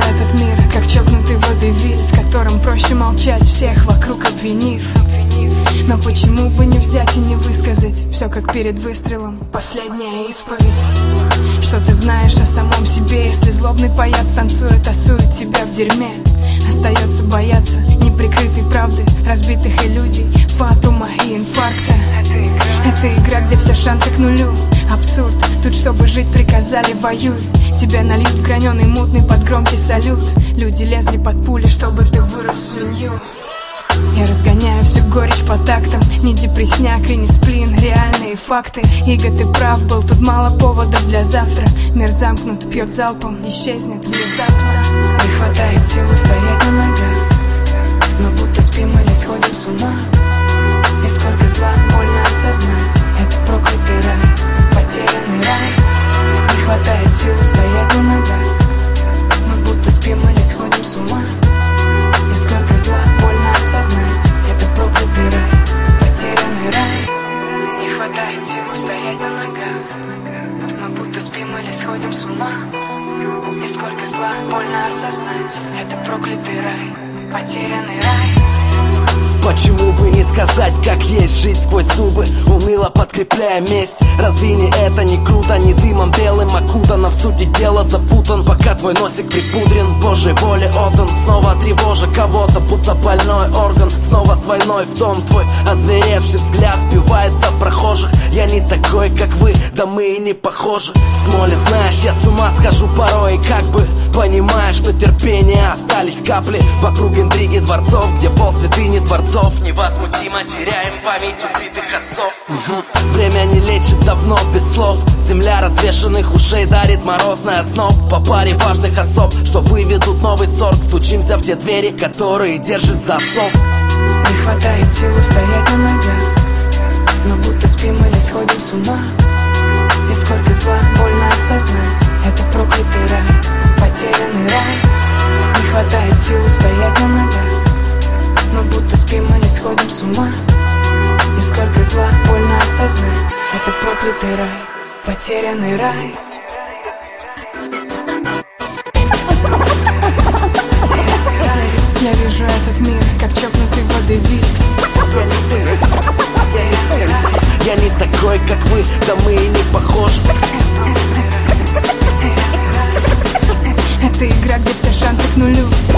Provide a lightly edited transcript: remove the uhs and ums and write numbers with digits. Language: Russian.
этот мир, как чокнутый водевиль, в котором проще молчать, всех вокруг обвинив. Но почему бы не взять и не высказать все, как перед выстрелом? Последняя исповедь. Что ты знаешь о самом себе, если злобный паяц танцует, тасует тебя в дерьме? Остается бояться неприкрытой правды, разбитых иллюзий, фатума и инфаркта. Это игра, где все шансы к нулю. Абсурд, тут чтобы жить приказали воюй. Тебя нальют в граненый мутный под громкий салют. Люди лезли под пули, чтобы ты вырос свинью. Я разгоняю всю горечь по тактам. Не депресняк и не сплин, реальные факты. Иго, ты прав, был тут мало поводов для завтра. Мир замкнут, пьет залпом, исчезнет внезапно. Не хватает сил устоять на ногах. Мы будто спим или сходим с ума. И сколько зла больно осознать. Это проклятый рай, потерянный рай. Не хватает сил устоять на ногах. Мы будто спим или сходим с ума. И сколько зла больно осознать. Это проклятый рай, потерянный рай. Не хватает сил устоять на ногах. Мы будто спим или сходим с ума. И сколько зла больно осознать. Это проклятый рай, потерянный рай. Почему бы не сказать, как есть, жить сквозь зубы, уныло подкрепляя месть? Разве не это не круто? Не дымом белым окутан, а в сути дела запутан. Пока твой носик припудрен, Божьей воле отдан. Снова тревожа кого-то, будто больной орган. Снова с войной в дом твой озверевший взгляд впивается в прохожих. Я не такой, как вы, да мы и не похожи. Смоле, знаешь, я с ума схожу порой. И как бы понимаешь, что терпения остались капли. Вокруг интриги дворцов, где пол святыни творцов. Невозмутимо теряем память убитых отцов. Время не лечит давно без слов. Земля развешанных ушей дарит морозный озноб. По паре важных особ, что выведут новый сорт. Стучимся в те двери, которые держит засов. Не хватает сил устоять на ногах. Мы будто спим или сходим с ума. И сколько зла больно осознать. Это проклятый рай, потерянный рай. Не хватает сил устоять на ногах. Мы будто спим или сходим с ума. И сколько зла больно осознать. Это проклятый рай, потерянный рай. Я вижу этот мир, как чокнутый водевиль. Я не такой, как вы, да мы и не похожи. Это игра, где все шансы к нулю.